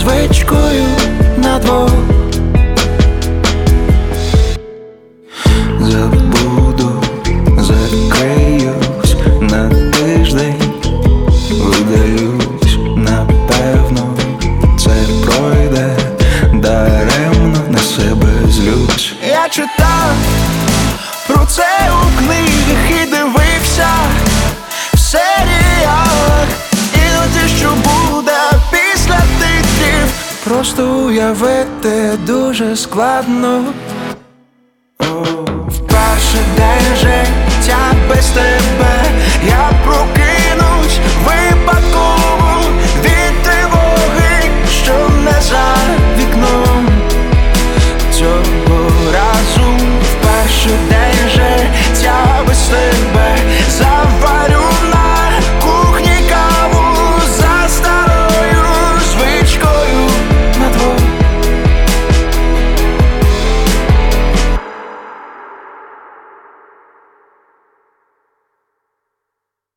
звичкою на двох. Забуду, закриюсь на тиждень, видаюсь, напевно, це пройде, даремно на себе злюсь. Я читав про це у книгах і дивився в серіалах. Іноді що буде після титрів, просто уявити дуже складно. В перший день життя без тебе я прокинувся